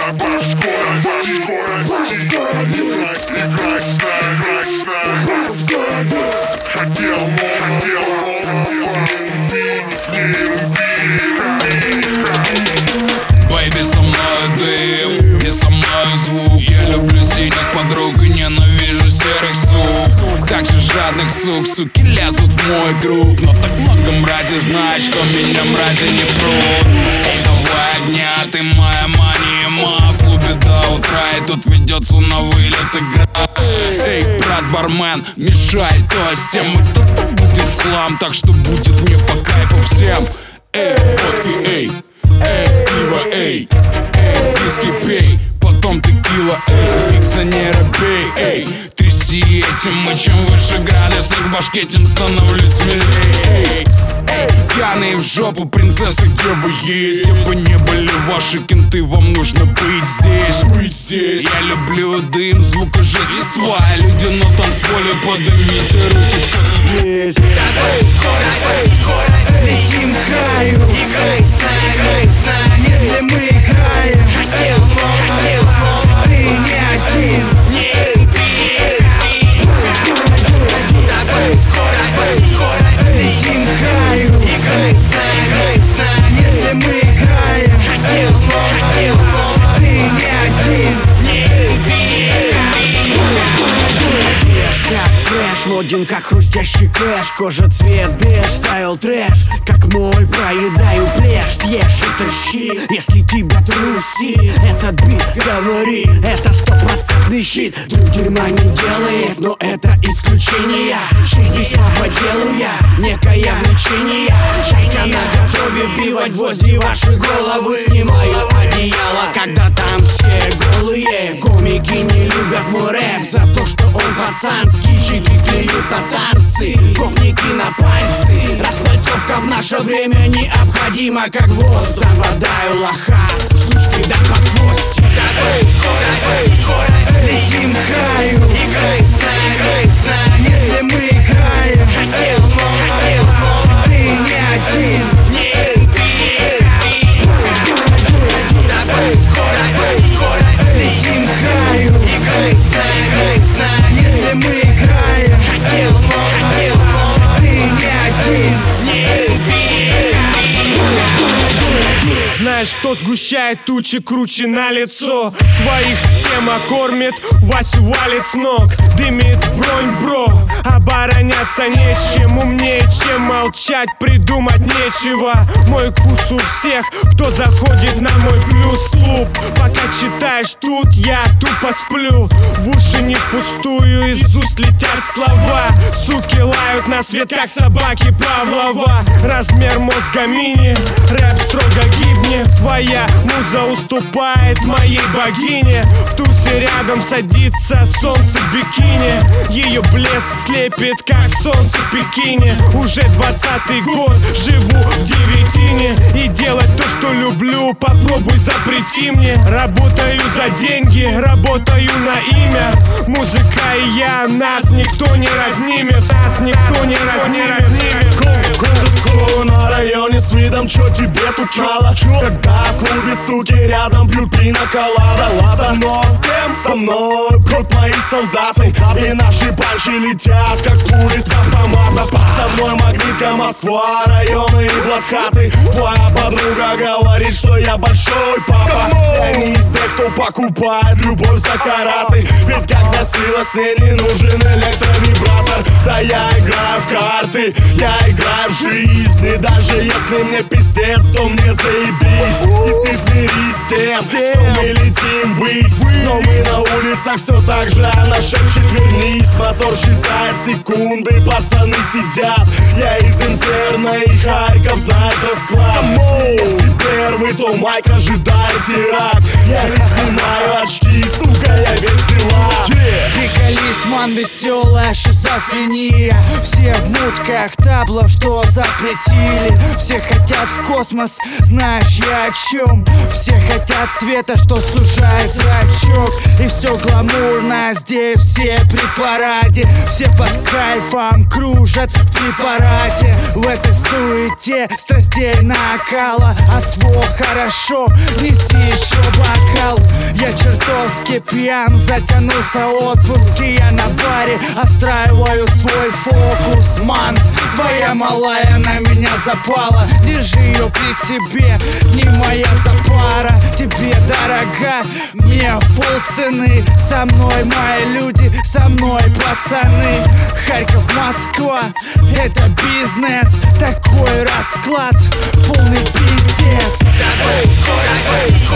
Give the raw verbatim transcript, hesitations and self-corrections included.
Добавь скорости, скорости. Играй, играй с нами, играй с нами. Хотел, но хотел, но не руби, не руби. Бэйби, со мной дым, не со мной звук. Я люблю синих подруг и ненавижу серых сук. Так же жадных сук, суки лезут в мой круг. Но так много мрази знает, что меня мрази не прут. Эй, давай огня, ты моя мания, ма. В клубе до утра, и тут ведется на вылет игра. Эй, брат бармен, мешай, то с тем кто-то будет в хлам. Так что будет мне по кайфу всем. Эй, водки, эй. Эй, пиво, эй, эй, виски пей, потом текила, эй, миксонера бей, эй, тряси этим, и чем выше градусник в башке, тем становлюсь смелее, эй, эй, пьяные в жопу, принцессы, где вы есть? Где бы не были ваши кенты, вам нужно быть здесь, быть здесь. Я люблю дым, звука жести, свая, люди на танцполе, поднимите руки, как есть. Давай скорость, скорость, летим к краю. Играй с нами, с нами, если мы играем. Хотел, но хотел, но ты не один. Не руби, давай скорость, скорость, летим к краю. Играй с нами, с нами, если мы играем. Хотел, но хотел, но ты не один. Не руби. Как фреш, логин как хрустящий кэш. Кожа цвет беж, стайл трэш. Как моль, проедаю плешь. Съешь и тащи, если тебя труси. Этот бит, говори, это стопроцентный щит. Друг дерьма не делает, но это исключение. Жизнь снова делаю я, некое влечение. Шайка наготове вбивать гвозди в ваши головы. Снимаю одеяло, когда там все голые. Комики не любят мой рэп за то, что он пацанский. Чики клеют на танцы, гопники на пальцы. Распальцовка в наше время необходима, как воздух. Заводаю лоха, сучкой да под хвостик. Давай скорость, скорость, летим к краю. Играй с нами, с нами, если мы играем. Хотел, но хотел, но ты не один. Не руби, давай скорость, скорость, летим к краю. Играй с нами, с нами, если мы играем. Хотел, но хотел, но ты не один. Не руби. Знаешь, кто сгущает тучи круче на лицо? Своих тема кормит, Васю валит с ног. Дымит бронь, бро, обороняться не с чем. Умнее, чем молчать, придумать нечего. Мой вкус у всех, кто заходит на мой плюс клуб. Пока читаешь тут, я тупо сплю. В уши не впустую, из уст летят слова. Суки лают на свет, как собаки Павлова. Размер мозга мини, рэп строго гибнет. Твоя муза уступает моей богине. В тусе рядом садится солнце в бикини. Ее блеск слепит, как солнце в Пекине. Уже двадцатый год, живу в девятине. И делать то, что люблю, попробуй запрети мне. Работаю за деньги, работаю на имя. Музыка и я, нас никто не разнимет. Нас никто не разнимет. На районе с видом, чё тебе тут надо? Когда в клубе суки рядом пьют пина-колада. Со мной, со мной бьют мои солдаты. И наши панчи летят, как пули с автоматов. Со мной магнитка Москва, районы и блатхаты. Твоя подруга говорит, что я большой папа. Я не из тех, кто покупает любовь за караты. Ведь когда сила с ней не нужен электровибратор. Да я играю в карты, я играю в жизнь. И даже если мне пиздец, то мне заебись. И ты смирись с тем, что мы летим ввысь. Но мы на улицах все так же, она шепчет вернись. Мотор считает секунды, пацаны сидят. Я из Интерна и Харьков знает расклад. Если первый, то Майк ожидает теракт. Я не снимаю очки, сука, я весь дела. Приколись, ман, веселая шизофрения. Все в мутках таблов, что запретили. Все хотят в космос, знаешь я о чем. Все хотят света, что сужает зрачок. И все гламурно, здесь все при параде. Все под кайфом кружат в препарате. В этой суете страстей накала. А сво хорошо, неси еще бокал. Практически пьян, затянулся отпуск, и я на баре отстраиваю свой фокус. Ман, твоя малая на меня запала, держи ее при себе, не моя запара. Тебе дорога, мне в полцены. Со мной мои люди, со мной пацаны. Харьков, Москва, это бизнес. Такой расклад, полный пиздец. Скорость, скорость,